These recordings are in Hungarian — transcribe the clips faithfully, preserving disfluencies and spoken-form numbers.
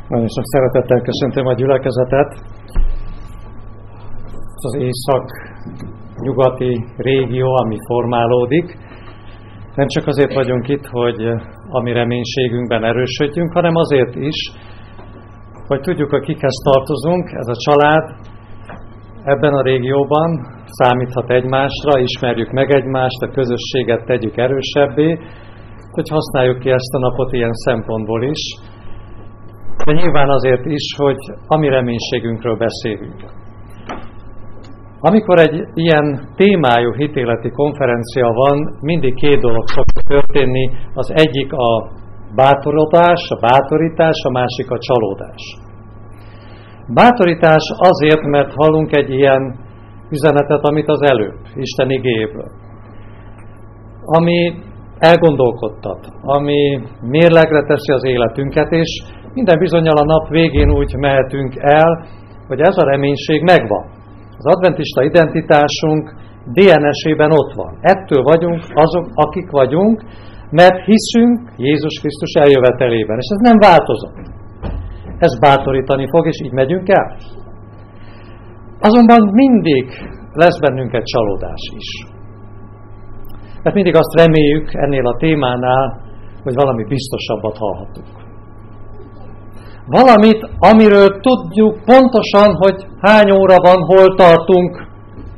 Nagyon sok szeretettel köszöntöm a gyülekezetet. Az észak-nyugati régió, ami formálódik. Nem csak azért vagyunk itt, hogy a mi reménységünkben erősödjünk, hanem azért is, hogy tudjuk, hogy kikhez tartozunk. Ez a család ebben a régióban számíthat egymásra, ismerjük meg egymást, a közösséget tegyük erősebbé, hogy használjuk ki ezt a napot ilyen szempontból is. De nyilván azért is, hogy a mi reménységünkről beszélünk. Amikor egy ilyen témájú hitéleti konferencia van, mindig két dolog szokott történni. Az egyik a bátorodás, a bátorítás, a másik a csalódás. Bátorítás azért, mert hallunk egy ilyen üzenetet, amit az előbb, Isten igéjéből, ami elgondolkodtat, ami mérlegre teszi az életünket, és minden bizonnyal a nap végén úgy mehetünk el, hogy ez a reménység megvan. Az adventista identitásunk dé en es-ében ott van. Ettől vagyunk azok, akik vagyunk, mert hiszünk Jézus Krisztus eljövetelében. És ez nem változott. Ez bátorítani fog, és így megyünk el. Azonban mindig lesz bennünk egy csalódás is. Mert mindig azt reméljük ennél a témánál, hogy valami biztosabbat hallhatunk. Valamit, amiről tudjuk pontosan, hogy hány óra van, hol tartunk,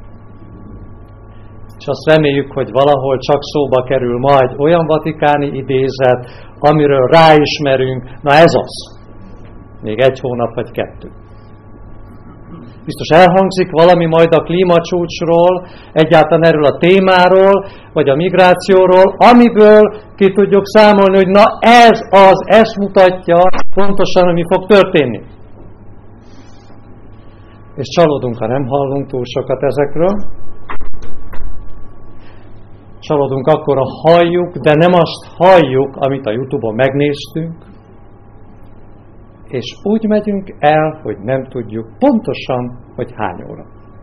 és azt reméljük, hogy valahol csak szóba kerül majd olyan vatikáni idézet, amiről ráismerünk, na ez az. Még egy hónap vagy kettő. Biztos elhangzik valami majd a klímacsúcsról, egyáltalán erről a témáról, vagy a migrációról, amiből ki tudjuk számolni, hogy na ez az, ezt mutatja pontosan, ami fog történni. És csalódunk, ha nem hallunk túl sokat ezekről. Csalódunk akkor, ha halljuk, de nem azt halljuk, amit a YouTube-on megnéztünk, és úgy megyünk el, hogy nem tudjuk pontosan, hogy hány óra.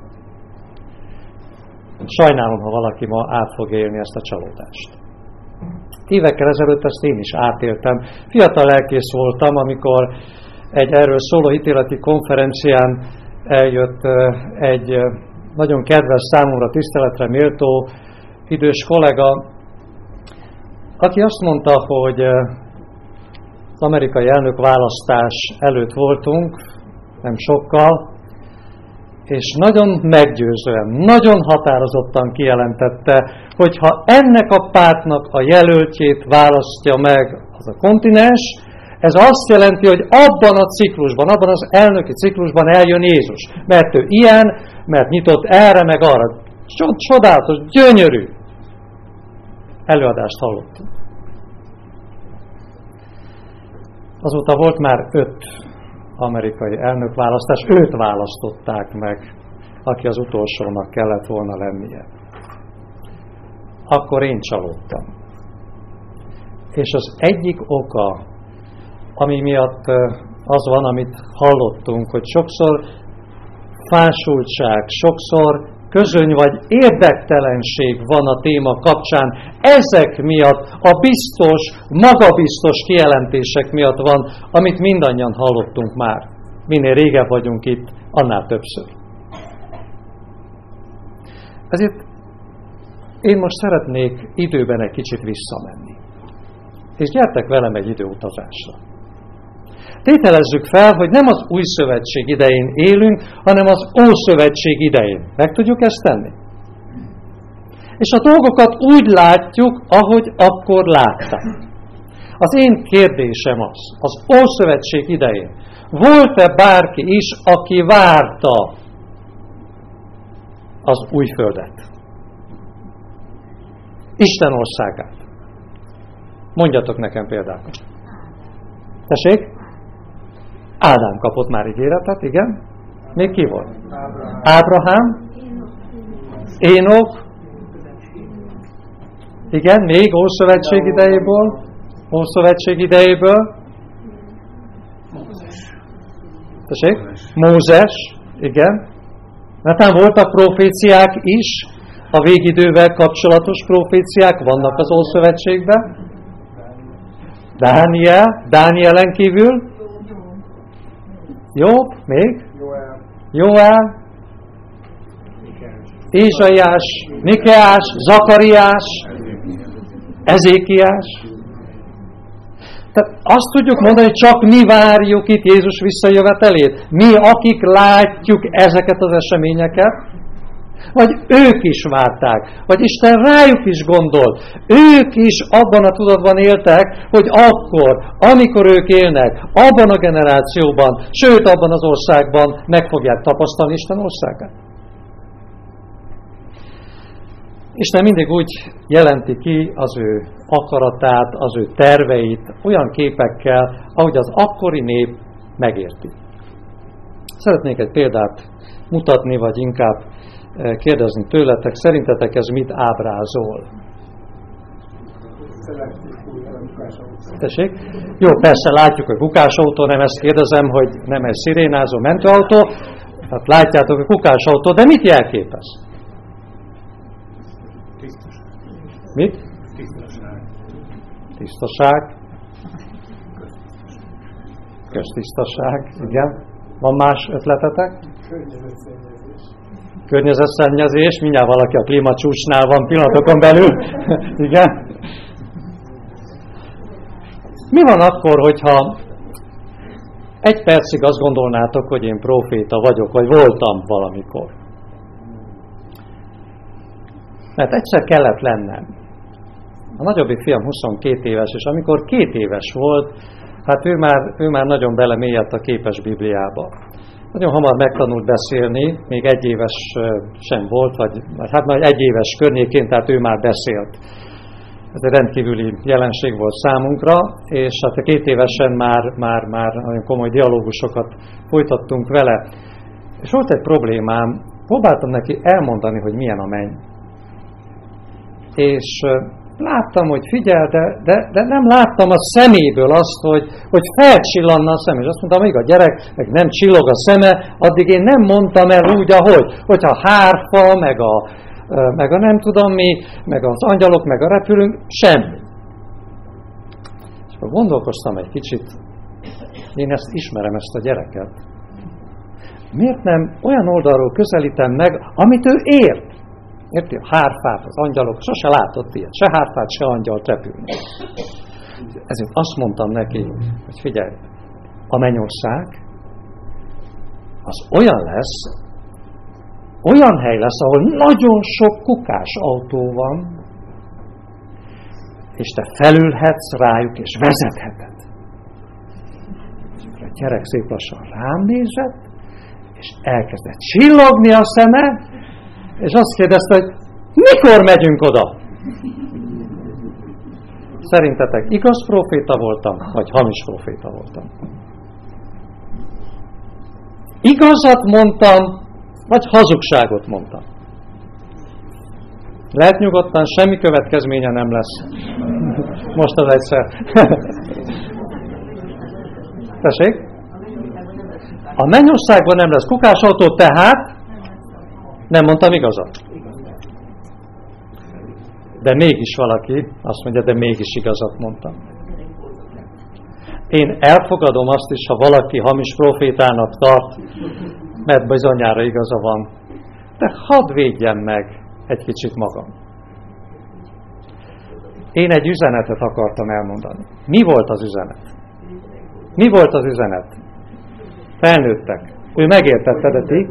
Sajnálom, ha valaki ma át fog élni ezt a csalódást. Évekkel ezelőtt ezt én is átéltem. Fiatal lelkész voltam, amikor egy erről szóló hitéleti konferencián eljött egy nagyon kedves, számomra tiszteletre méltó idős kollega, aki azt mondta, hogy az amerikai elnökválasztás előtt voltunk, nem sokkal, és nagyon meggyőzően, nagyon határozottan kijelentette, hogy ha ennek a pártnak a jelöltjét választja meg az a kontinens, ez azt jelenti, hogy abban a ciklusban, abban az elnöki ciklusban eljön Jézus. Mert ő ilyen, mert nyitott erre, meg arra. Csodálatos, gyönyörű előadást hallottunk. Azóta volt már öt amerikai elnökválasztás, őt választották meg, aki az utolsónak kellett volna lennie. Akkor én csalódtam. És az egyik oka, ami miatt az van, amit hallottunk, hogy sokszor fásultság, sokszor közöny vagy érdektelenség van a téma kapcsán. Ezek miatt, a biztos, magabiztos kijelentések miatt van, amit mindannyian hallottunk már. Minél régebb vagyunk itt, annál többször. Ezért én most szeretnék időben egy kicsit visszamenni. És gyertek velem egy időutazásra. Tételezzük fel, hogy nem az új szövetség idején élünk, hanem az ószövetség idején. Meg tudjuk ezt tenni? És a dolgokat úgy látjuk, ahogy akkor látták. Az én kérdésem az, az ószövetség idején volt-e bárki is, aki várta az új földet? Isten országát. Mondjatok nekem példákat. Tessék? Ádám kapott már ígéretet, igen. Még ki volt? Ábrahám. Ábrahám. Énok. Igen, még Ószövetség idejéből. Ószövetség idejéből. Tessék? Mózes. Igen. Netán voltak proféciák is, a végidővel kapcsolatos proféciák vannak az Ószövetségben. Dániel, Dánielen kívül. Jobb, még? Joel. Joel, Ézsaiás, Mikeás, Zakariás, Ezékiás. Tehát azt tudjuk mondani, hogy csak mi várjuk itt Jézus visszajövetelét. Mi, akik látjuk ezeket az eseményeket, vagy ők is várták, vagy Isten rájuk is gondolt. Ők is abban a tudatban éltek, hogy akkor, amikor ők élnek, abban a generációban, sőt abban az országban meg fogják tapasztalni Isten országát. Isten mindig úgy jelenti ki az ő akaratát, az ő terveit olyan képekkel, ahogy az akkori nép megérti. Szeretnék egy példát mutatni, vagy inkább kérdezni tőletek, szerintetek ez mit ábrázol? Tessék? Jó, persze látjuk, hogy bukásautó, nem ezt kérdezem, hogy nem egy szirénázó mentőautó, hát látjátok, hogy kukásautó, de mit jelképez? Mit? Tisztaság. Tisztaság. Köztisztaság, igen. Van más ötletetek? Környezetszennyezés. Környezetszennyezés, mindjárt valaki a klímacsúcsnál van pillanatokon belül. Igen. Mi van akkor, hogyha egy percig azt gondolnátok, hogy én próféta vagyok, vagy voltam valamikor? Mert egyszer kellett lennem. A nagyobbik fiam huszonkét éves, és amikor két éves volt, hát ő már, ő már nagyon belemélyedt a képes Bibliába. Nagyon hamar megtanult beszélni, még egy éves sem volt, vagy, vagy hát már egy éves környékén, tehát ő már beszélt. Ez egy rendkívüli jelenség volt számunkra, és hát a két évesen már, már, már nagyon komoly dialógusokat folytattunk vele. És volt egy problémám, próbáltam neki elmondani, hogy milyen a menny. És láttam, hogy figyel, de, de, de nem láttam a szeméből azt, hogy, hogy felcsillanna a szem. És azt mondtam, hogy a gyerek meg nem csillog a szeme, addig én nem mondtam el úgy, ahogy. Hogyha hárfa, meg a, meg a nem tudom mi, meg az angyalok, meg a repülünk, semmi. És akkor gondolkoztam egy kicsit, én ezt ismerem, ezt a gyereket. Miért nem olyan oldalról közelítem meg, amit ő ért? Érti? A hárfát, az angyalok, sose látott ilyet, se hárfát, se angyalt repülni. Ezért azt mondtam neki, hogy figyelj, a mennyország az olyan lesz, olyan hely lesz, ahol nagyon sok kukás autó van, és te felülhetsz rájuk, és vezetheted. A gyerek szép lassan rám nézett, és elkezdett csillogni a szeme, és azt kérdezte, hogy mikor megyünk oda? Szerintetek igaz proféta voltam, vagy hamis proféta voltam? Igazat mondtam, vagy hazugságot mondtam? Lehet nyugodtan, semmi következménye nem lesz. Most az egyszer. Tessék? A mennyországban nem lesz kukásautó, tehát nem mondtam igazat. De mégis valaki azt mondja, de mégis igazat mondtam. Én elfogadom azt is, ha valaki hamis profétának tart, mert bizonyára igaza van. De hadd védjem meg egy kicsit magam. Én egy üzenetet akartam elmondani. Mi volt az üzenet? Mi volt az üzenet? Felnőttek. Ő megértette, de ti?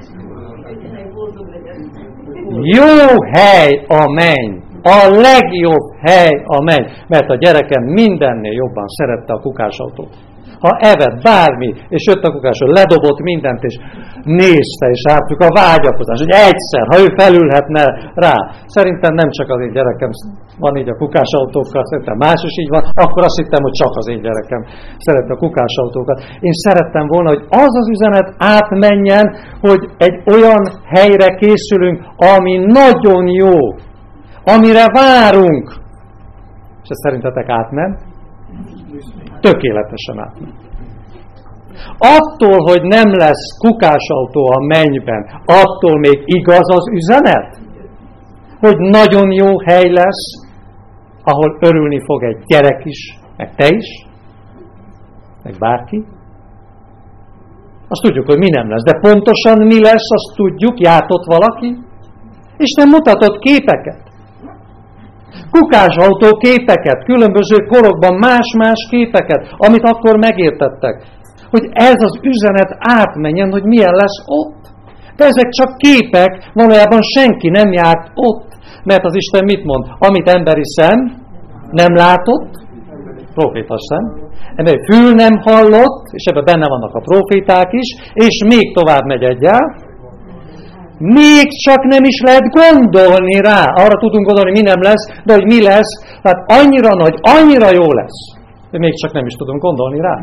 Jó hely a menny. A legjobb hely a menny. Mert a gyerekem mindennél jobban szerette a kukásautót. Ha evett bármi, és jött a kukásról, ledobott mindent, és nézte, és láttuk a vágyakozás, hogy egyszer, ha ő felülhetne rá. Szerintem nem csak az én gyerekem van így a kukásautókkal, szerintem más is így van, akkor azt hittem, hogy csak az én gyerekem szerette a kukásautókat. Én szerettem volna, hogy az az üzenet átmenjen, hogy egy olyan helyre készülünk, ami nagyon jó, amire várunk. És ez szerintetek átment? Tökéletesen átment. Attól, hogy nem lesz kukásautó a mennyben, attól még igaz az üzenet? Hogy nagyon jó hely lesz, ahol örülni fog egy gyerek is, meg te is, meg bárki? Azt tudjuk, hogy mi nem lesz. De pontosan mi lesz, azt tudjuk, járt ott valaki. Isten mutatott képeket. Kukásautó képeket, különböző korokban más-más képeket, amit akkor megértettek. Hogy ez az üzenet átmenjen, hogy milyen lesz ott. De ezek csak képek, valójában senki nem járt ott. Mert az Isten mit mond? Amit emberi szem nem látott, proféta szem, ember fül nem hallott, és ebben benne vannak a proféták is, és még tovább megy egyel, még csak nem is lehet gondolni rá. Arra tudunk gondolni, mi nem lesz, de hogy mi lesz, tehát annyira nagy, annyira jó lesz, hogy még csak nem is tudunk gondolni rá.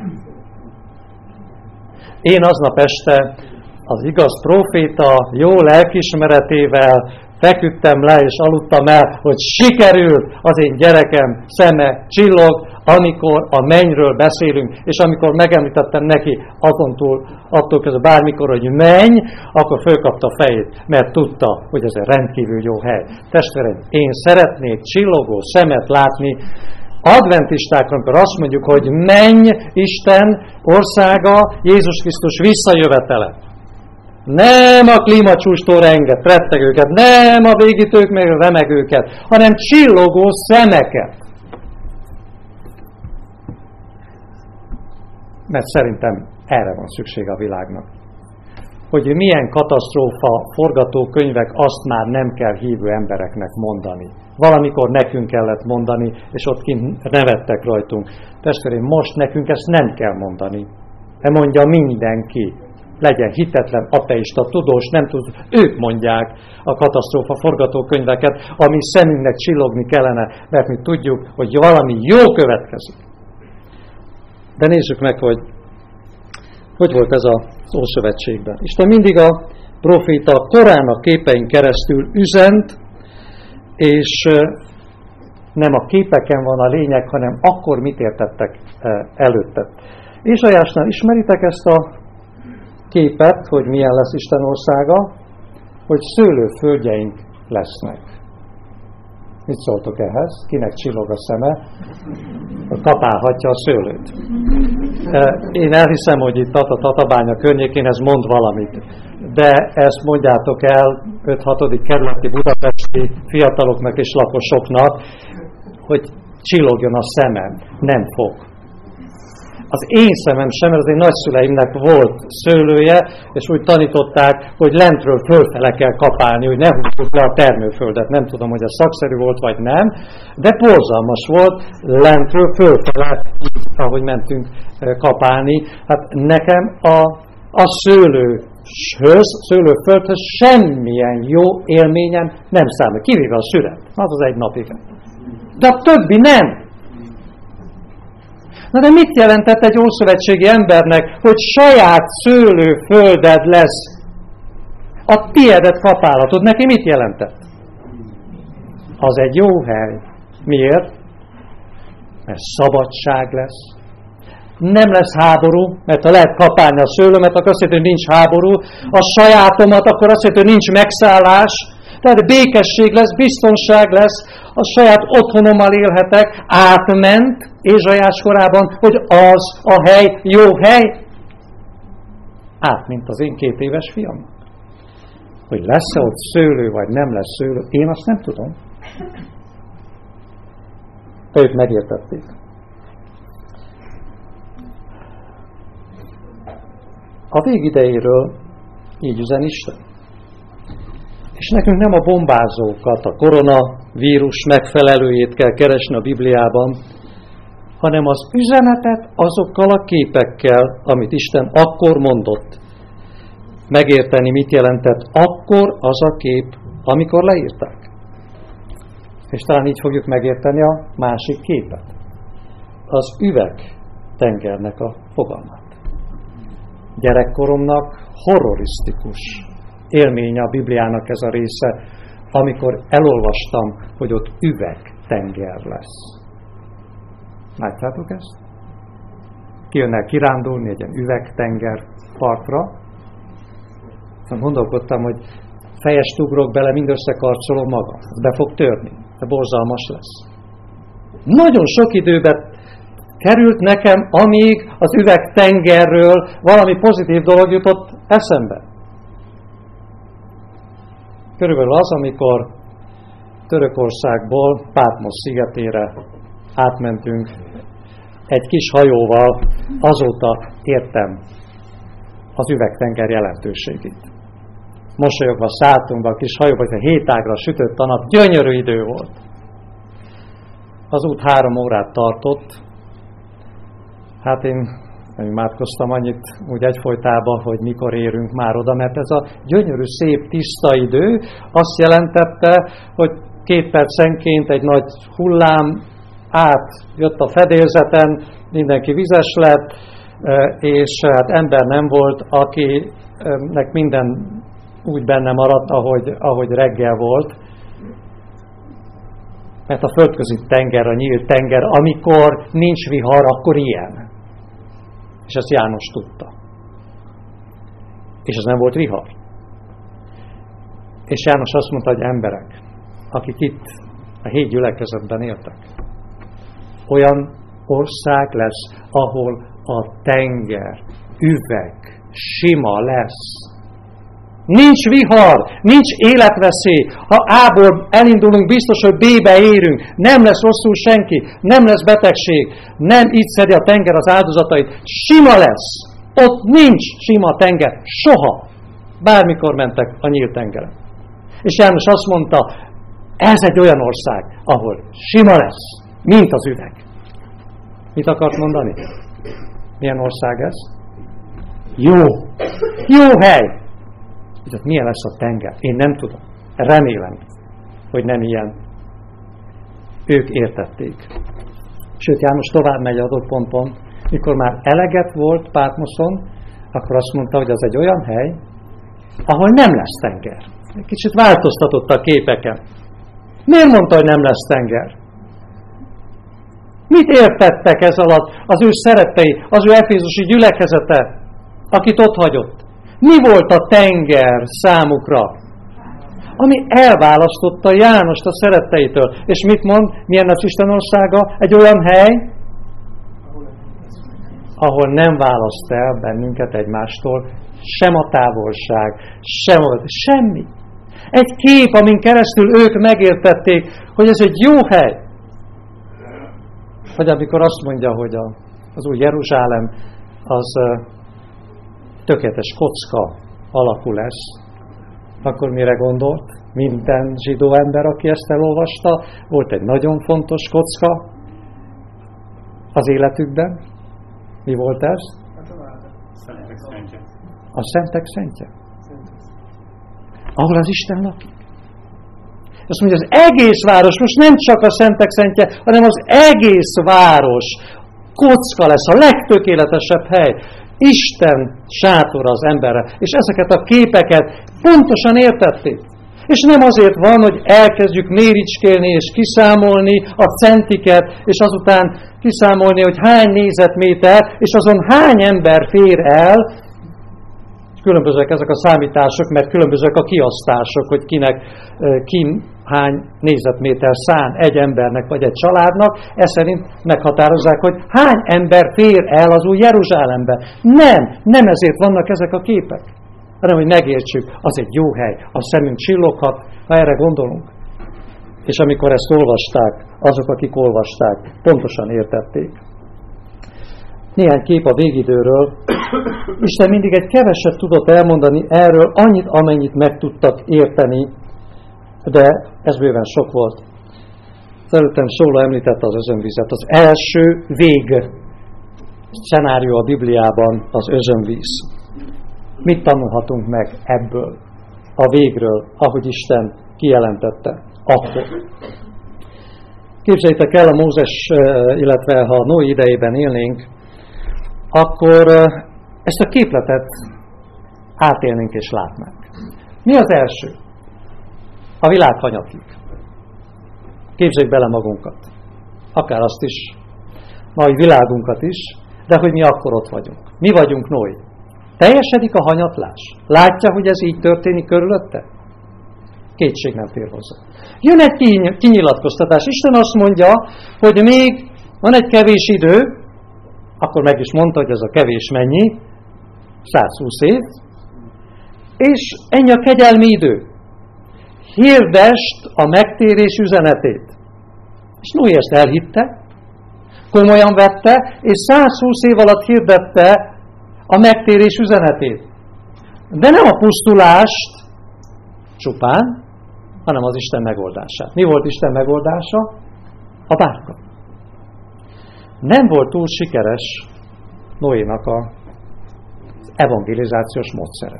Én aznap este az igaz proféta jó lelkismeretével feküdtem le és aludtam el, hogy sikerült az én gyerekem szeme csillog, amikor a mennyről beszélünk, és amikor megemlítettem neki azon túl, attól közben bármikor, hogy menj, akkor fölkapta a fejét, mert tudta, hogy ez egy rendkívül jó hely. Testvérem, én szeretnék csillogó szemet látni adventistákra, amikor azt mondjuk, hogy menj Isten országa, Jézus Krisztus visszajövetele. Nem a klímacsústól renget, rettegőket, nem a végítők meg remegőket, hanem csillogó szemeket. Mert szerintem erre van szüksége a világnak. Hogy milyen katasztrófa forgatókönyvek, azt már nem kell hívő embereknek mondani. Valamikor nekünk kellett mondani, és ott kint nevettek rajtunk. Testvérem, most nekünk ezt nem kell mondani. De mondja mindenki. Legyen hitetlen, ateista, tudós, nem tud, ők mondják a katasztrófa forgatókönyveket, ami szemünknek csillogni kellene, mert mi tudjuk, hogy valami jó következik. De nézzük meg, hogy hogy volt ez az Ószövetségben. Isten mindig a proféta korán a képein keresztül üzent, és nem a képeken van a lényeg, hanem akkor mit értettek előtte. Ézsaiásnál ismeritek ezt a képet, hogy milyen lesz Isten országa, hogy szőlőföldjeink lesznek. Mit szóltok ehhez? Kinek csillog a szeme? Kapálhatja a szőlőt. Én elhiszem, hogy itt a Tatabánya környékén ez mond valamit. De ezt mondjátok el öt-hatodik kerületi budapesti fiataloknak és lakosoknak, hogy csillogjon a szemem. Nem fog. Az én szemem sem, mert az én nagyszüleimnek volt szőlője, és úgy tanították, hogy lentről fölfele kell kapálni, hogy ne húzzuk le a termőföldet. Nem tudom, hogy ez szakszerű volt, vagy nem, de borzalmas volt lentről fölfele, így, ahogy mentünk kapálni. Hát nekem a, a szőlőhöz, szőlőföldhöz semmilyen jó élményem nem számít. Kivéve a szüret. Az az egy napig. De a többi nem. Na de mit jelentett egy ószövetségi embernek, hogy saját szőlőfölded lesz? A tiédet kapálhatod. Neki mit jelentett? Az egy jó hely. Miért? Mert szabadság lesz. Nem lesz háború, mert ha lehet kapálni a szőlőmet, akkor azt jelenti, hogy nincs háború. A sajátomat, akkor azt jelenti, hogy nincs megszállás. Tehát békesség lesz, biztonság lesz, a saját otthonommal élhetek, átment Ézsaiás korában, hogy az a hely jó hely. Átment az én két éves fiam. Hogy lesz-e ott szőlő, vagy nem lesz szőlő, én azt nem tudom. De ők megértették. A végidejéről így üzen Isten. És nekünk nem a bombázókat, a koronavírus megfelelőjét kell keresni a Bibliában, hanem az üzenetet azokkal a képekkel, amit Isten akkor mondott. Megérteni, mit jelentett akkor az a kép, amikor leírták. És talán így fogjuk megérteni a másik képet. Az üvegtengernek a fogalmát. Gyerekkoromnak horrorisztikus élménye a Bibliának ez a része, amikor elolvastam, hogy ott üvegtenger lesz. Látjátok ezt? Kijönne kirándulni egy ilyen üvegtenger partra. Szóval gondolkodtam, hogy fejest ugrok bele, mind összekarcolom magam. Be fog törni. De borzalmas lesz. Nagyon sok időben került nekem, amíg az üvegtengerről valami pozitív dolog jutott eszembe. Körülbelül az, amikor Törökországból Pátmosz szigetére átmentünk egy kis hajóval, azóta értem az üvegtenger jelentőségét. Mosolyogva szálltunk be a kis hajóba, hogy a hét ágra sütött a nap, gyönyörű idő volt. Az út három órát tartott. Hát én nem imádkoztam annyit úgy egyfolytában, hogy mikor érünk már oda, mert ez a gyönyörű, szép, tiszta idő azt jelentette, hogy két percenként egy nagy hullám átjött a fedélzeten, mindenki vizes lett, és hát ember nem volt, akinek minden úgy benne maradt, ahogy, ahogy reggel volt. Mert a földközi tenger, a nyílt tenger, amikor nincs vihar, akkor ilyen. És ezt János tudta. És ez nem volt vihar. És János azt mondta, hogy emberek, akik itt a hét gyülekezetben éltek, olyan ország lesz, ahol a tenger, üveg, sima lesz. Nincs vihar, nincs életveszély. Ha A-ból elindulunk, biztos, hogy B-be érünk. Nem lesz rosszul senki, nem lesz betegség, nem így szedi a tenger az áldozatait. Sima lesz. Ott nincs sima tenger. Soha. Bármikor mentek a nyílt tengeren. És János azt mondta, ez egy olyan ország, ahol sima lesz, mint az üveg. Mit akart mondani? Milyen ország ez? Jó. Jó hely. Hogy ott milyen lesz a tenger? Én nem tudom. Remélem, hogy nem ilyen. Ők értették. Sőt, János tovább megy adott ponton, mikor már eleget volt Pátmoszon, akkor azt mondta, hogy az egy olyan hely, ahol nem lesz tenger. Egy kicsit változtatott a képeken. Miért mondta, hogy nem lesz tenger? Mit értettek ez alatt az ő szerettei, az ő efézusi gyülekezete, akit ott hagyott? Mi volt a tenger számukra? Ami elválasztotta Jánost a szeretteitől. És mit mond? Milyen az Isten országa? Egy olyan hely, ahol nem választ el bennünket egymástól sem a távolság, sem a... semmi. Egy kép, amin keresztül ők megértették, hogy ez egy jó hely. Vagy amikor azt mondja, hogy a, az új Jeruzsálem az tökéletes kocka alakú lesz, akkor mire gondolt? Minden zsidó ember, aki ezt elolvasta, volt egy nagyon fontos kocka az életükben. Mi volt ez? Szentek szentje. A szentek szentje. Ahol az Isten lakik. Azt mondja, az egész város, most nem csak a szentek szentje, hanem az egész város kocka lesz, a legtökéletesebb hely. Isten sátora az emberre. És ezeket a képeket pontosan értették. És nem azért van, hogy elkezdjük méricskélni és kiszámolni a centiket, és azután kiszámolni, hogy hány négyzetméter, és azon hány ember fér el. Különbözőek ezek a számítások, mert különbözőek a kiosztások, hogy kinek ki hány négyzetméter szán egy embernek vagy egy családnak, ez szerint meghatározzák, hogy hány ember fér el az új Jeruzsálembe. Nem, nem ezért vannak ezek a képek, hanem hogy megértsük, az egy jó hely, a szemünk csilloghat, ha erre gondolunk. És amikor ezt olvasták, azok, akik olvasták, pontosan értették. Néhány kép a végidőről. Isten mindig egy keveset tudott elmondani erről, annyit, amennyit meg tudtak érteni, de ez bőven sok volt. Az előttem szóló említette az özönvizet. Az első vég szenárió a Bibliában az özönvíz. Mit tanulhatunk meg ebből, a végről, ahogy Isten kijelentette akkor? Képzeljétek el, a Mózes, illetve ha Noé idejében élnénk, akkor ezt a képletet átélnénk és látnánk. Mi az első? A világ hanyatlik. Képzeljük bele magunkat. Akár azt is, mai világunkat is, de hogy mi akkor ott vagyunk. Mi vagyunk Noé. Teljesedik a hanyatlás? Látja, hogy ez így történik körülötte? Kétség nem fér hozzá. Jön egy kinyilatkoztatás. Isten azt mondja, hogy még van egy kevés idő, akkor meg is mondta, hogy ez a kevés mennyi, százhúsz év, és ennyi a kegyelmi idő. Hirdest a megtérés üzenetét. És Noé ezt elhitte, komolyan vette, és százhúsz év alatt hirdette a megtérés üzenetét. De nem a pusztulást csupán, hanem az Isten megoldását. Mi volt Isten megoldása? A bárka. Nem volt túl sikeres Noénak az evangelizációs módszere.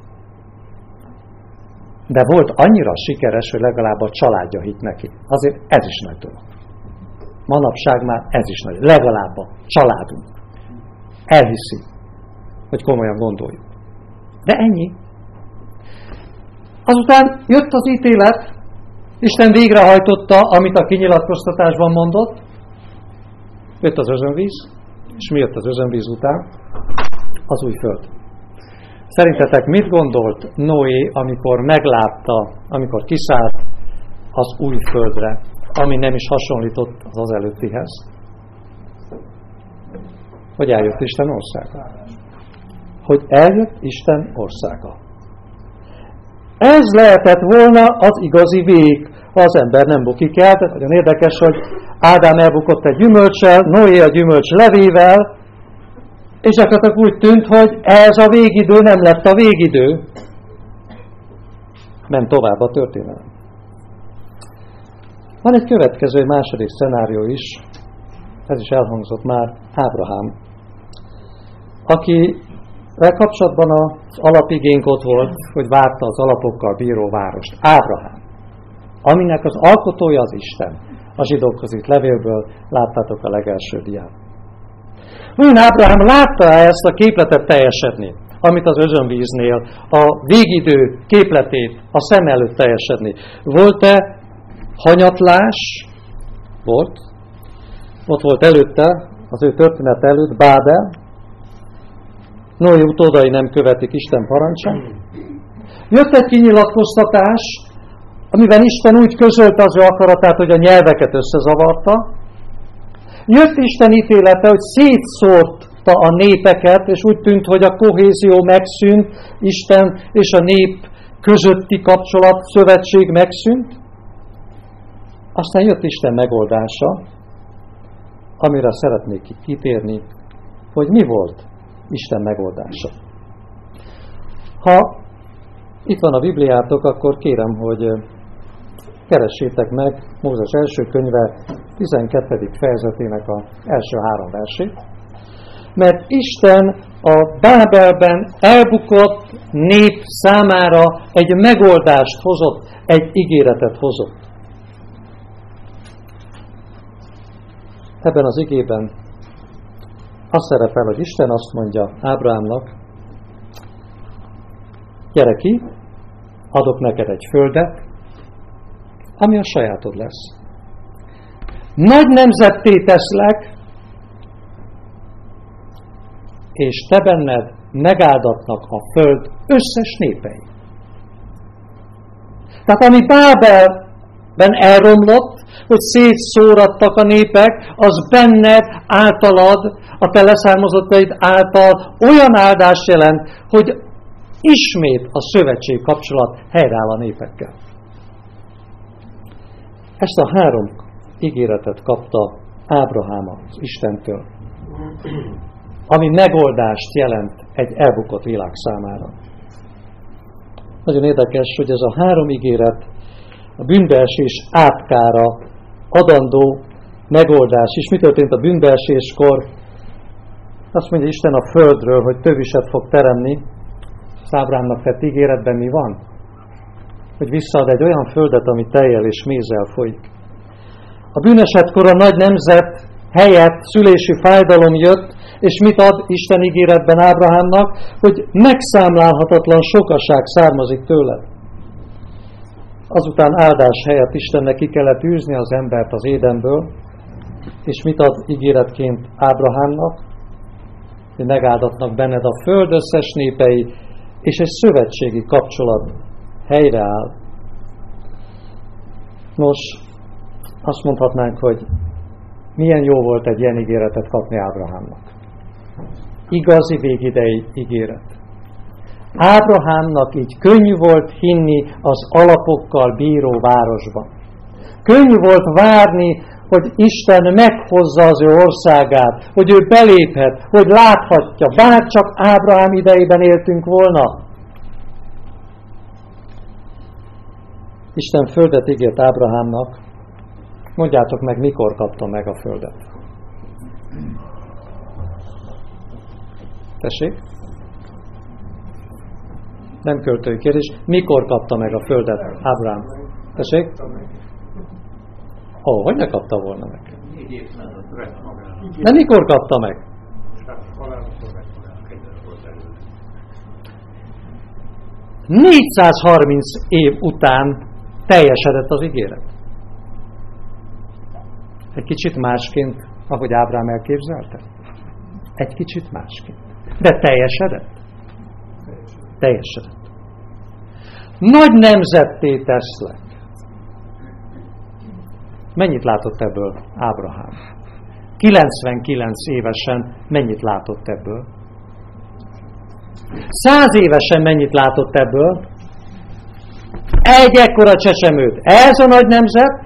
De volt annyira sikeres, hogy legalább a családja hitt neki. Azért ez is nagy dolog. Manapság már ez is nagy. Legalább a családunk elhiszi, hogy komolyan gondoljuk. De ennyi. Azután jött az ítélet, Isten végrehajtotta, amit a kinyilatkoztatásban mondott, jött az özönvíz, és mi jött az özönvíz után? Az új föld. Szerintetek mit gondolt Noé, amikor meglátta, amikor kiszállt az új földre, ami nem is hasonlított az az előttihez? Hogy eljött Isten országa. Hogy eljött Isten országa. Ez lehetett volna az igazi vég, ha az ember nem bukik el. Tehát nagyon érdekes, hogy Ádám elbukott egy gyümölccsel, Noé a gyümölcs levével, és gyakorlatilag úgy tűnt, hogy ez a végidő nem lett a végidő. Ment tovább a történelem. Van egy következő, egy második szenárió is, ez is elhangzott már, Ábrahám, aki kapcsolatban az alapigénk ott volt, hogy várta az alapokkal bíró várost. Ábrahám, aminek az alkotója az Isten. A zsidókhoz itt levélből láttátok a legelső diát. Olyan Ábrahám látta ezt a képletet teljesedni, amit az özönvíznél, a végidő képletét a szem előtt teljesedni. Volt-e hanyatlás? Volt. Ott volt előtte, az ő történet előtt Bábel. Noé utódai nem követik Isten parancsát. Jött egy kinyilatkoztatás, amiben Isten úgy közölte az ő akaratát, hogy a nyelveket összezavarta. Jött Isten ítélete, hogy szétszórta a népeket, és úgy tűnt, hogy a kohézió megszűnt, Isten és a nép közötti kapcsolat, szövetség megszűnt. Aztán jött Isten megoldása, amire szeretnék kitérni, hogy mi volt Isten megoldása. Ha itt van a Bibliátok, akkor kérem, hogy keressétek meg Mózes első könyve tizenkettedik fejezetének az első három versét, mert Isten a Bábelben elbukott nép számára egy megoldást hozott, egy ígéretet hozott. Ebben az igében az szerepel, hogy Isten azt mondja Ábrahámnak, gyere ki, adok neked egy földet, ami a sajátod lesz. Nagy nemzetté teszlek, és te benned megáldatnak a föld összes népei. Tehát ami Bábelben elromlott, hogy szétszórattak a népek, az benned, általad, a te leszármazottaid által olyan áldást jelent, hogy ismét a szövetség kapcsolat helyreáll a népekkel. Ezt a három ígéretet kapta Ábrahám az Istentől, ami megoldást jelent egy elbukott világ számára. Nagyon érdekes, hogy ez a három ígéret a bűnbeesés átkára adandó megoldás. És mi történt a bűnbeeséskor? Azt mondja Isten a földről, hogy töviset fog teremni. Ábrahámnak tett ígéretben mi van? Hogy visszaad egy olyan földet, ami tejjel és mézzel folyik. A bűnesetkor a nagy nemzet helyett szülési fájdalom jött, és mit ad Isten ígéretben Ábrahámnak? Hogy megszámlálhatatlan sokaság származik tőle. Azután áldás helyett Istennek ki kellett űzni az embert az Édenből, és mit ad ígéretként Ábrahámnak? Hogy megáldatnak benned a föld összes népei, és egy szövetségi kapcsolat helyreáll. Nos, azt mondhatnánk, hogy milyen jó volt egy ilyen ígéretet kapni Ábrahámnak. Igazi végidei ígéret. Ábrahámnak így könnyű volt hinni az alapokkal bíró városban. Könnyű volt várni, hogy Isten meghozza az ő országát, hogy ő beléphet, hogy láthatja, bár csak Ábrahám idejében éltünk volna. Isten földet ígért Ábrahámnak. Mondjátok meg, mikor kapta meg a földet. Tessék? Nem költői kérdés. Mikor kapta meg a földet Ábrahám? Tessék? Ó, oh, hogy ne kapta volna meg? De mikor kapta meg? négyszázharminc év után teljesedett az ígéret. Egy kicsit másként, ahogy Ábrahám elképzelte. Egy kicsit másként. De teljesedett. Teljesedett. Nagy nemzetté teszlek. Mennyit látott ebből Ábrahám? kilencvenkilenc évesen mennyit látott ebből? Száz évesen mennyit látott ebből? Egy ekkora csecsemőt. Ez a nagy nemzet?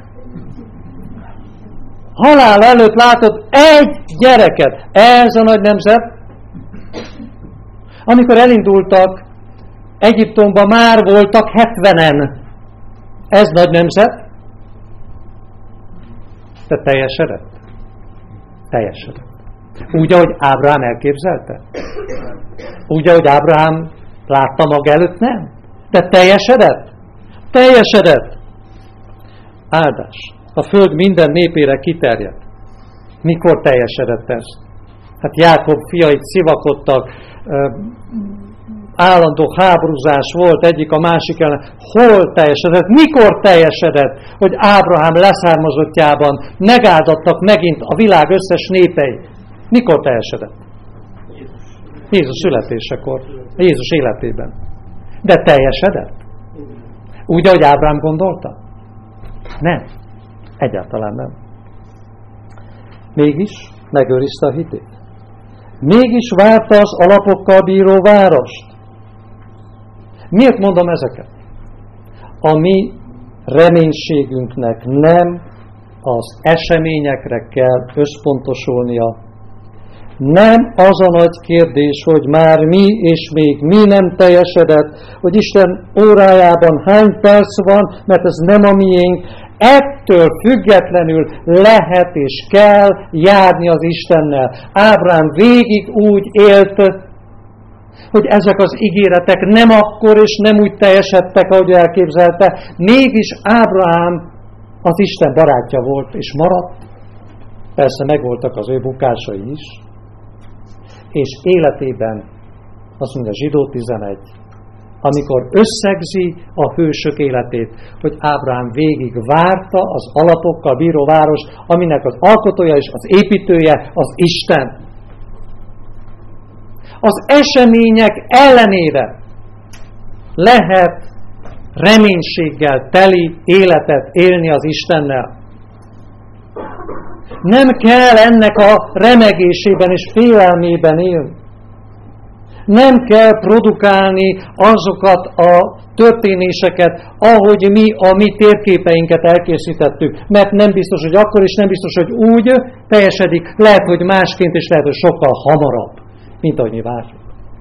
Halál előtt látott egy gyereket. Ez a nagy nemzet? Amikor elindultak Egyiptomba, már voltak hetvenen. Ez nagy nemzet? De teljesedett? Teljesedett. Úgy, ahogy Ábrahám elképzelte? Úgy, ahogy Ábrahám látta maga előtt? Nem. De teljesedett? Teljesedett. Áldás. A föld minden népére kiterjedt. Mikor teljesedett ez? Hát Jákob fiait szivakodtak, állandó háborúzás volt egyik a másik ellen. Hol teljesedett? Mikor teljesedett, hogy Ábrahám leszármazottjában megáldottak megint a világ összes népei? Mikor teljesedett? Jézus születésekor, Jézus életében. De teljesedett? Úgy, ahogy Ábrahám gondolta? Nem. Egyáltalán nem. Mégis megőrizte a hitét. Mégis várta az alapokkal bíró várost. Miért mondom ezeket? A mi reménységünknek nem az eseményekre kell összpontosulnia. Nem az a nagy kérdés, hogy már mi és még mi nem teljesedett, hogy Isten órájában hány perc van, mert ez nem a miénk. Ettől függetlenül lehet és kell járni az Istennel. Ábrahám végig úgy élt, hogy ezek az ígéretek nem akkor és nem úgy teljesedtek, ahogy elképzelte. Mégis Ábrahám az Isten barátja volt és maradt. Persze megvoltak az ő bukásai is. És életében, azt mondja Zsidó tizenegy, amikor összegzi a hősök életét, hogy Ábrahám végig várta az alapokkal bíró város, aminek az alkotója és az építője az Isten. Az események ellenére lehet reménységgel teli életet élni az Istennel. Nem kell ennek a remegésében és félelmében élni. Nem kell produkálni azokat a történéseket, ahogy mi a mi térképeinket elkészítettük. Mert nem biztos, hogy akkor, és nem biztos, hogy úgy teljesedik. Lehet, hogy másként, és lehet, hogy sokkal hamarabb, mint ahogy mi várjuk.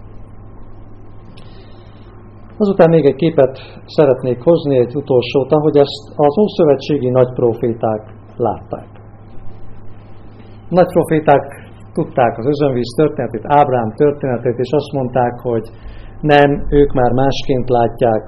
Azután még egy képet szeretnék hozni, egy utolsót, ahogy ezt az ószövetségi nagyproféták látták. Nagyproféták tudták az özönvíz történetét, Ábrahám történetét, és azt mondták, hogy nem, ők már másként látják.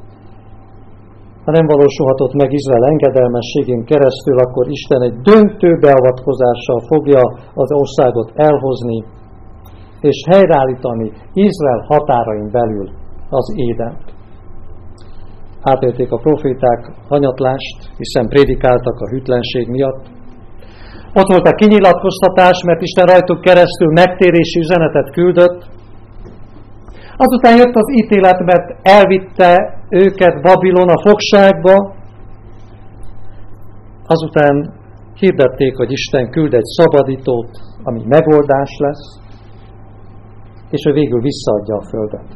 Ha nem valósulhatott meg Izrael engedelmességén keresztül, akkor Isten egy döntő beavatkozással fogja az országot elhozni, és helyreállítani Izrael határain belül az Édent. Átélték a proféták hanyatlást, hiszen prédikáltak a hűtlenség miatt. Ott volt a kinyilatkoztatás, mert Isten rajtuk keresztül megtérési üzenetet küldött. Azután jött az ítélet, mert elvitte őket Babilon a fogságba. Azután hirdették, hogy Isten küld egy szabadítót, ami megoldás lesz. és ő végül visszaadja a földet.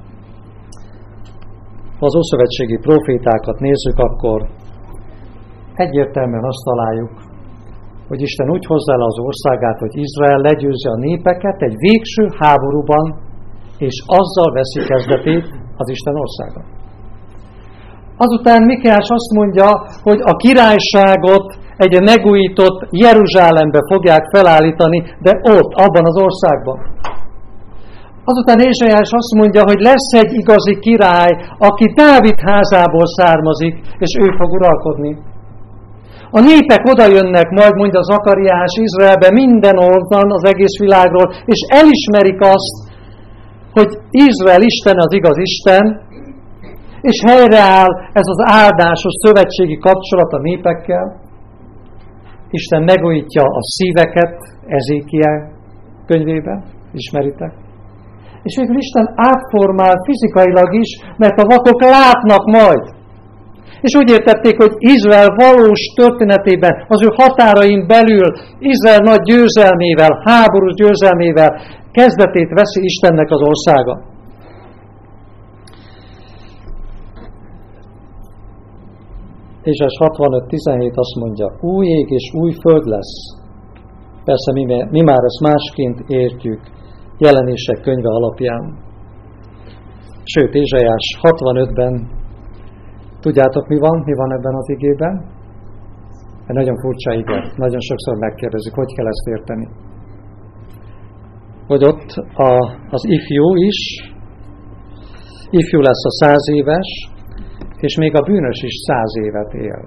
Ha az ószövetségi profétákat nézzük, akkor egyértelműen azt találjuk, hogy Isten úgy hozza el az országát, hogy Izrael legyőzze a népeket egy végső háborúban, és azzal veszi kezdetét az Isten országa. Azután Mikéás azt mondja, hogy a királyságot egy megújított Jeruzsálembe fogják felállítani, de ott, abban az országban. Azután Ézsaiás azt mondja, hogy lesz egy igazi király, aki Dávid házából származik, és ő fog uralkodni. A népek oda jönnek majd, mondja Zakariás, Izraelbe minden onnan az egész világról, és elismerik azt, hogy Izrael Isten az igaz Isten, és helyreáll ez az áldásos szövetségi kapcsolat a népekkel. Isten megújítja a szíveket Ezékiel könyvében, ismeritek. És végül Isten átformál fizikailag is, mert a vakok látnak majd. És úgy értették, hogy Izrael valós történetében, az ő határain belül, Izrael nagy győzelmével, háborús győzelmével kezdetét veszi Istennek az országa. Ézsaiás hatvanöt tizenhét azt mondja, új ég és új föld lesz. Persze mi, mi már ezt másként értjük, Jelenések könyve alapján. Sőt, Ézsaiás hatvanötben, tudjátok mi van? Mi van ebben az igében? Egy nagyon furcsa ige. Nagyon sokszor megkérdezik, hogy kell ezt érteni. Hogy ott a, az ifjú is, ifjú lesz a száz éves, és még a bűnös is száz évet él.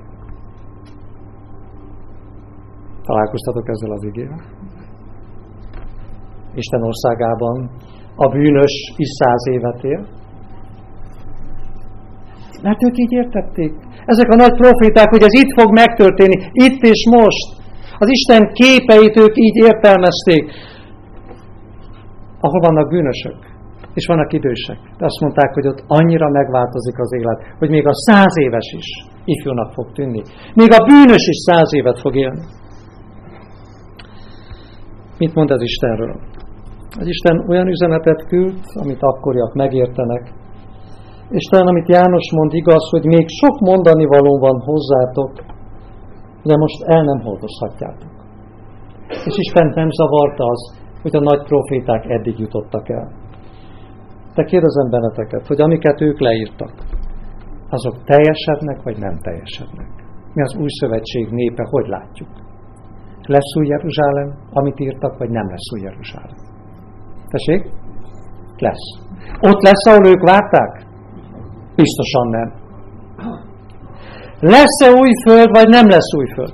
Találkoztatok ezzel az igével? Isten országában a bűnös is száz évet él. Mert ők így értették. Ezek a nagy proféták, hogy ez itt fog megtörténni, itt és most. Az Isten képeit ők így értelmezték. Ahol vannak bűnösök, és vannak idősek. De azt mondták, hogy ott annyira megváltozik az élet, hogy még a száz éves is ifjúnak fog tűnni. Még a bűnös is száz évet fog élni. Mit mond az Istenről? Az Isten olyan üzenetet küld, amit akkoriak megértenek. És talán amit János mond igaz, hogy még sok mondani való van hozzátok, de most el nem hordozhatjátok. És Isten nem zavarta az, hogy a nagy proféták eddig jutottak el. De kérdezem benneteket, hogy amiket ők leírtak, azok teljesednek, vagy nem teljesednek? Mi az új szövetség népe, hogy látjuk? Lesz új Jeruzsálem, amit írtak, vagy nem lesz új Jeruzsálem? Tessék? Lesz. Ott lesz, ahol ők várták? Biztosan nem. Lesz-e új föld, vagy nem lesz új föld?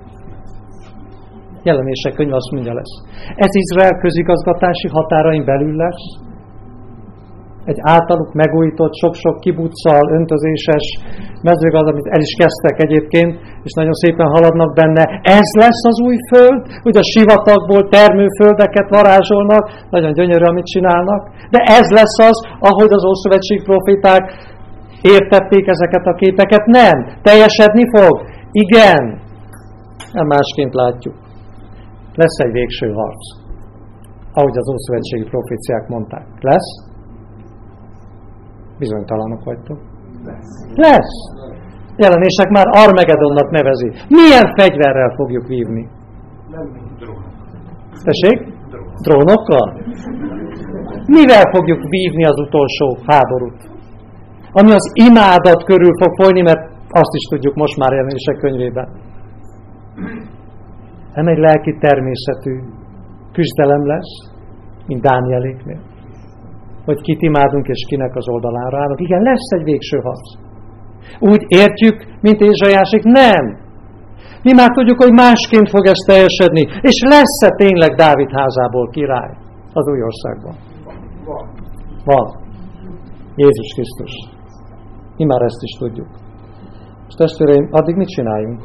Jelenések könyve azt mondja, lesz. Ez Izrael közigazgatási határain belül lesz. Egy általuk megújított, sok-sok kibuccal, öntözéses mezőgazdaság, amit el is kezdtek egyébként, és nagyon szépen haladnak benne. Ez lesz az új föld, hogy a sivatagból termőföldeket varázsolnak, nagyon gyönyörű, amit csinálnak, de ez lesz az, ahogy az Ószövetség proféták értették ezeket a képeket. Nem. Teljesedni fog? Igen. Nem másként látjuk. Lesz egy végső harc. Ahogy az ószövetségi proféciák mondták. Lesz? Bizonytalanok vagytok. Lesz. Lesz. Jelenések már Armagedonnak nevezi. Milyen fegyverrel fogjuk vívni? Tessék? Drónokkal? Mivel fogjuk vívni az utolsó háborút? Ami az imádat körül fog folyni, mert azt is tudjuk most már Jelenések könyvében. Nem egy lelki természetű küzdelem lesz, mint Dánieléknél. Hogy kit imádunk és kinek az oldalára állunk. Igen, lesz egy végső harc. Úgy értjük, mint Ézsaiásik? Nem. Mi már tudjuk, hogy másként fog ez teljesedni. És lesz-e tényleg Dávid házából király az új országban? Van. Van. Jézus Krisztus. Mi már ezt is tudjuk. És testvéreim, addig mit csináljunk?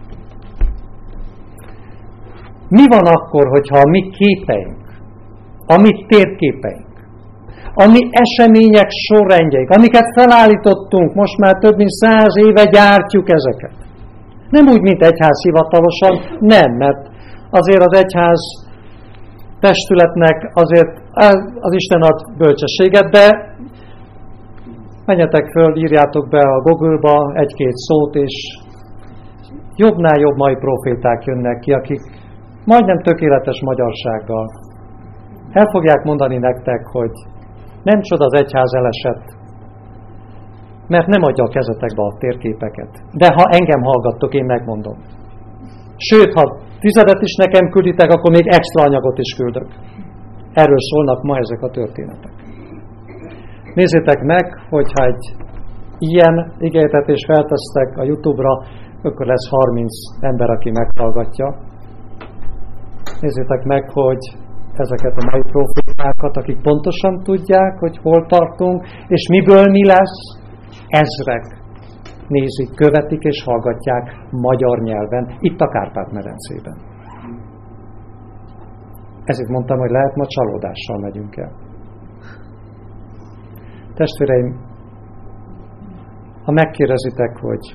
Mi van akkor, hogyha a mi képeink, a mi térképeink, a mi események sorrendjeik, amiket felállítottunk, most már több mint száz éve gyártjuk ezeket. Nem úgy, mint egyház hivatalosan, nem, mert azért az egyház testületnek azért Az Isten ad bölcsességet, de menjetek föl, írjátok be a Google-ba egy-két szót, és jobbnál jobb mai proféták jönnek ki, akik majdnem tökéletes magyarsággal el fogják mondani nektek, hogy nem csoda az egyház elesett, mert nem adja a kezetekbe a térképeket. De ha engem hallgattok, én megmondom. Sőt, ha tizedet is nekem külditek, akkor még extra anyagot is küldök. Erről szólnak ma ezek a történetek. Nézzétek meg, hogyha egy ilyen igézetést feltesztek a YouTube-ra, akkor lesz harminc ember, aki meghallgatja. Nézzétek meg, hogy ezeket a mai profétákat, akik pontosan tudják, hogy hol tartunk, és miből mi lesz, ezrek nézik, követik és hallgatják magyar nyelven, itt a Kárpát-medencében. Ezért mondtam, hogy lehet ma csalódással megyünk el. Testvéreim, ha megkérdezitek, hogy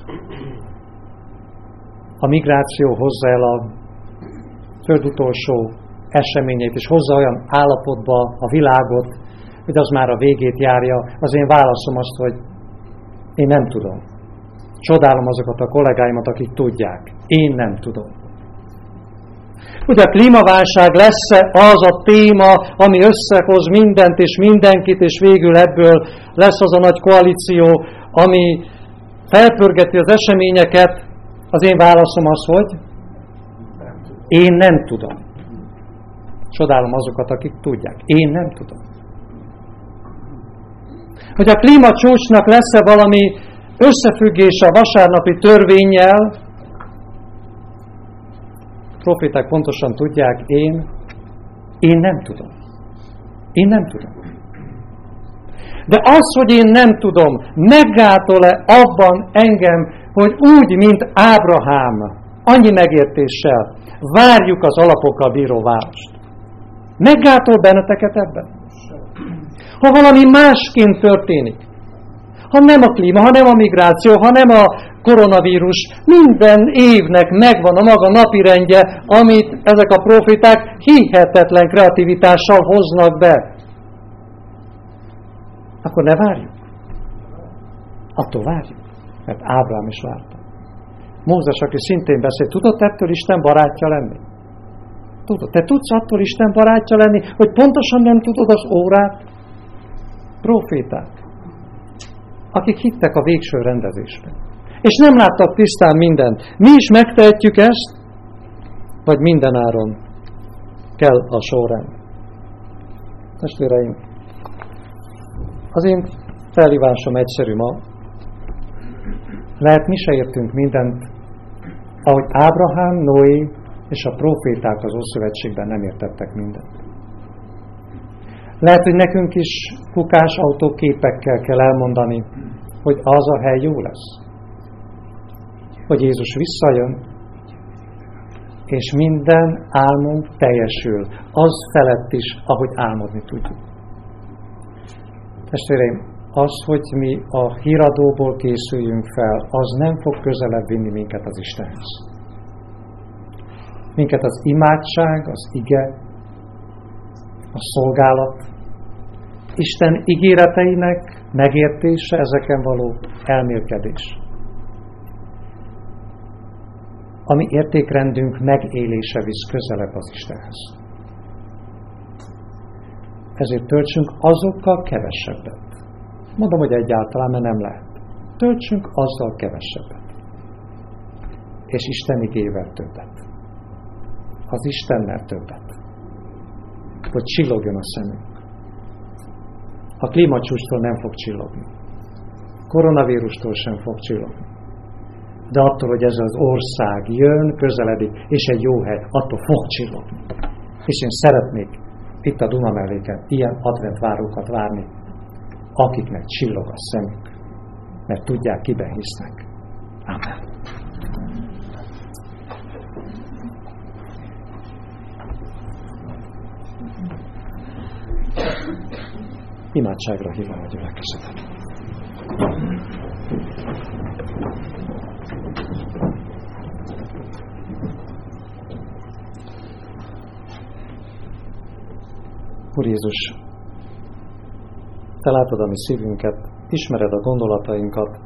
a migráció hozza el a föld utolsó eseményét, és hozza olyan állapotba a világot, hogy az már a végét járja, az én válaszom azt, hogy én nem tudom. Csodálom azokat a kollégáimat, akik tudják. Én nem tudom. Ugye a klímaválság lesz-e az a téma, ami összehoz mindent és mindenkit, és végül ebből lesz az a nagy koalíció, ami felpörgeti az eseményeket? Az én válaszom az, hogy én nem tudom. Csodálom azokat, akik tudják. Én nem tudom. Hogy a klímacsúcsnak lesz-e valami összefüggés a vasárnapi törvénnyel, proféták pontosan tudják, én, én nem tudom. Én nem tudom. De az, hogy én nem tudom, meggátol-e abban engem, hogy úgy, mint Ábrahám, annyi megértéssel várjuk az alapokkal bíró választ. Meggátol benneteket ebben? Ha valami másként történik, ha nem a klíma, ha nem a migráció, ha nem a koronavírus, minden évnek megvan a maga napirendje, amit ezek a proféták hihetetlen kreativitással hoznak be. Akkor ne várjuk. Attól várjuk, mert Ábrahám is várta. Mózes, aki szintén beszélt, tudott ettől Isten barátja lenni? Tudod, te tudsz attól Isten barátja lenni, hogy pontosan nem tudod az órát? Proféták, akik hittek a végső rendezésben. És nem láttak tisztán mindent. Mi is megtehetjük ezt, vagy mindenáron kell a sorrend. Testvéreim, az én felhívásom egyszerű ma. Lehet mi se értünk mindent, ahogy Ábrahám, Noé és a proféták az Ószövetségben nem értettek mindent. Lehet, hogy nekünk is kukás autóképekkel kell elmondani, hogy az a hely jó lesz. Hogy Jézus visszajön, és minden álmunk teljesül. Az felett is, ahogy álmodni tudjuk. Testvéreim, az, hogy mi a híradóból készüljünk fel, az nem fog közelebb vinni minket az Istenhez. Minket az imádság, az ige, a szolgálat, Isten ígéreteinek megértése, ezeken való elmélkedés. A mi értékrendünk megélése visz közelebb az Istenhez. Ezért töltsünk azokkal kevesebbet. Mondom, hogy egyáltalán, mert nem lehet. Töltsünk azzal kevesebbet. És Isten igével többet. Az Istennel többet. Hogy csillogjon a szemünk. A klímacsúcstól nem fog csillogni. Koronavírustól sem fog csillogni. De attól, hogy ez az ország jön, közeledik, és egy jó hely, attól fog csillogni. És én szeretnék itt a Duna melléken ilyen adventvárókat várni, akiknek csillog a szemük, mert tudják, kiben hisznek. Amen. Imádságra hívom a gyülekezetet. Úr Jézus, Te látod a mi szívünket, ismered a gondolatainkat,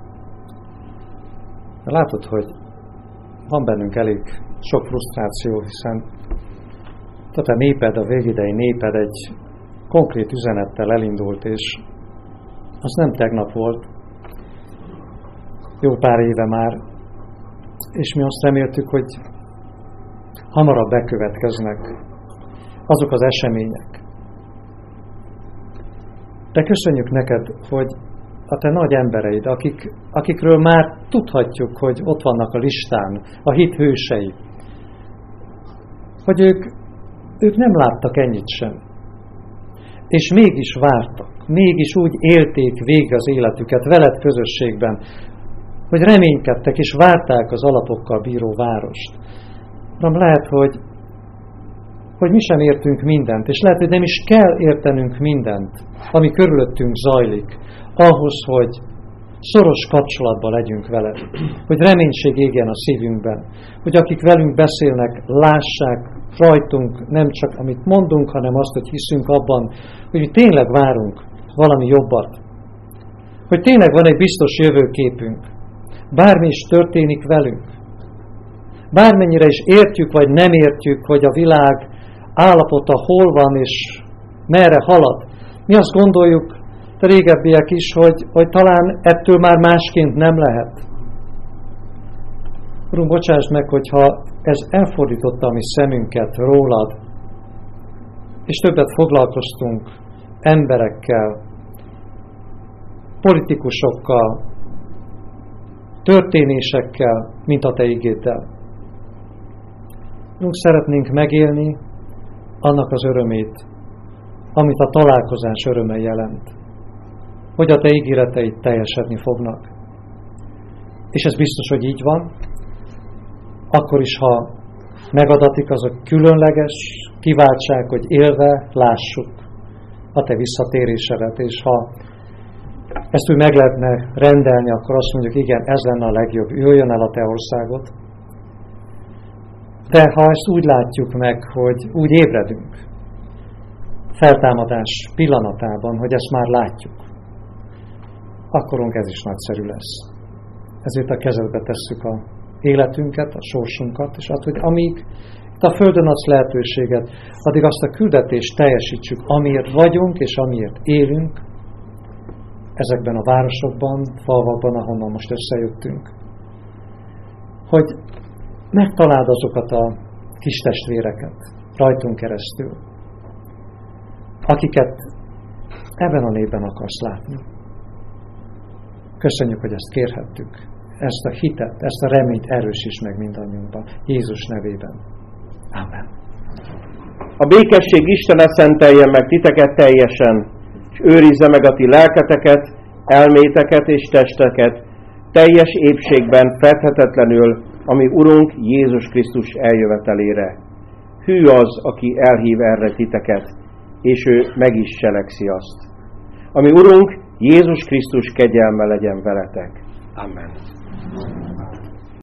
látod, hogy van bennünk elég sok frusztráció, hiszen a Te néped, a végidei néped egy konkrét üzenettel elindult, és az nem tegnap volt, jó pár éve már, és mi azt reméltük, hogy hamarabb bekövetkeznek azok az események. De köszönjük neked, hogy a Te nagy embereid, akik, akikről már tudhatjuk, hogy ott vannak a listán, a hit hősei, hogy ők, ők nem láttak ennyit sem. És mégis vártak, mégis úgy élték végig az életüket veled közösségben, hogy reménykedtek és várták az alapokkal bíró várost. Uram, lehet, hogy, hogy mi sem értünk mindent, és lehet, hogy nem is kell értenünk mindent, ami körülöttünk zajlik, ahhoz, hogy szoros kapcsolatban legyünk veled, hogy reménység égjen a szívünkben, hogy akik velünk beszélnek, lássák rajtunk nem csak amit mondunk, hanem azt, hogy hiszünk abban, hogy mi tényleg várunk valami jobbat, hogy tényleg van egy biztos jövőképünk, bármi is történik velünk, bármennyire is értjük vagy nem értjük, hogy a világ állapota hol van és merre halad, mi azt gondoljuk, a régebbiek is, hogy, hogy talán ettől már másként nem lehet. Urunk, bocsáss meg, hogyha ez elfordította a mi szemünket rólad, és többet foglalkoztunk emberekkel, politikusokkal, történésekkel, mint a Te igéddel. Urunk, szeretnénk megélni annak az örömét, amit a találkozás öröme jelent, hogy a Te ígéreteid teljesedni fognak. És ez biztos, hogy így van, akkor is, ha megadatik az a különleges kiváltság, hogy élve lássuk a Te visszatérésedet, és ha ezt úgy meg lehetne rendelni, akkor azt mondjuk, igen, ez lenne a legjobb, jöjjön el a Te országod. De ha ezt úgy látjuk meg, hogy úgy ébredünk, feltámadás pillanatában, hogy ezt már látjuk, akkorunk ez is nagyszerű lesz. Ezért a kezedbe tesszük a életünket, a sorsunkat, és azt, hogy amíg itt a Földön adsz lehetőséget, addig azt a küldetést teljesítsük, amiért vagyunk, és amiért élünk, ezekben a városokban, falvakban, ahonnan most összejöttünk. Hogy megtaláld azokat a kis testvéreket rajtunk keresztül, akiket ebben a népben akarsz látni. Köszönjük, hogy ezt kérhettük. Ezt a hitet, ezt a reményt erősíts meg mindannyiunkban. Jézus nevében. Amen. A békesség Istene szenteljen meg titeket teljesen, és őrizze meg a ti lelketeket, elméteket és testeket, teljes épségben fedhetetlenül, ami Urunk Jézus Krisztus eljövetelére. Hű az, aki elhív erre titeket, és ő meg is cselekszi azt. Ami Urunk Jézus Krisztus kegyelme legyen veletek. Amen.